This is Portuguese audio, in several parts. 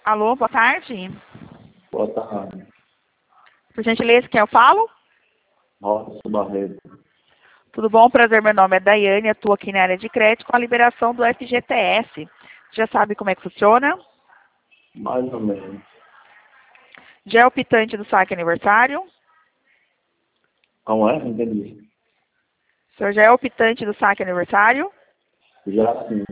Alô, boa tarde. Boa tarde. Por gentileza, quem eu falo? Rosa Barreto. Tudo bom? Prazer, meu nome é Daiane, atuo aqui na área de crédito com a liberação do FGTS. Já sabe como é que funciona? Mais ou menos. Já é optante do saque aniversário? Como é? Entendi. O senhor já é optante do saque aniversário? Já sim.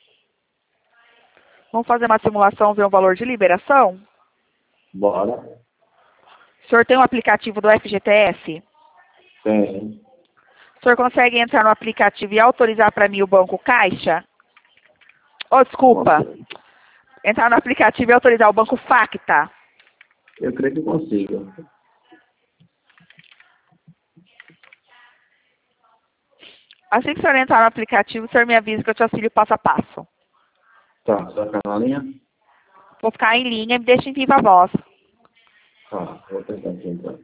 Vamos fazer uma simulação, ver o valor de liberação? Bora. O senhor tem um aplicativo do FGTS? Tem. O senhor consegue entrar no aplicativo e autorizar para mim o Banco Caixa? Oh, desculpa. Entrar no aplicativo e autorizar o Banco Facta? Eu creio que consigo. Assim que o senhor entrar no aplicativo, o senhor me avisa que eu te auxilio passo a passo. Tá, você vai ficar na linha? Vou ficar em linha e me deixa em viva voz. Tá, vou tentar aqui então.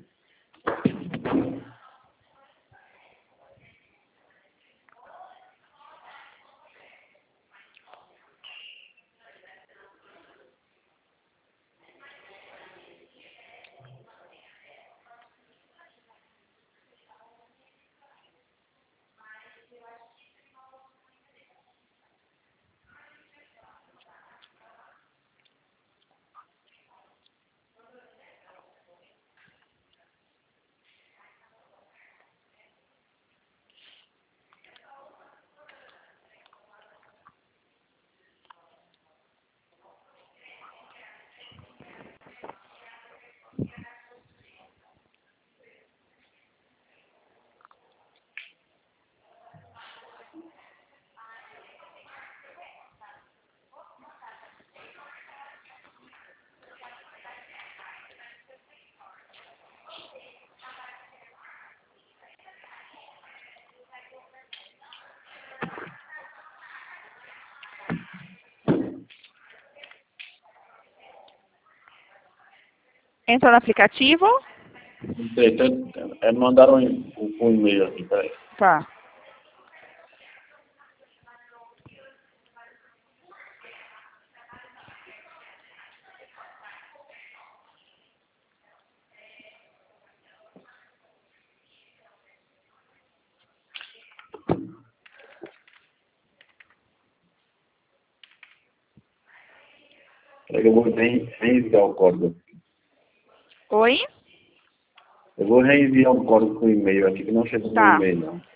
Entrou no aplicativo? Mandaram um e-mail aqui, peraí. Tá. Eu vou reenviar o código. Oi? Eu vou reenviar o código com o e-mail aqui, que não chegou no Tá. e-mail, não.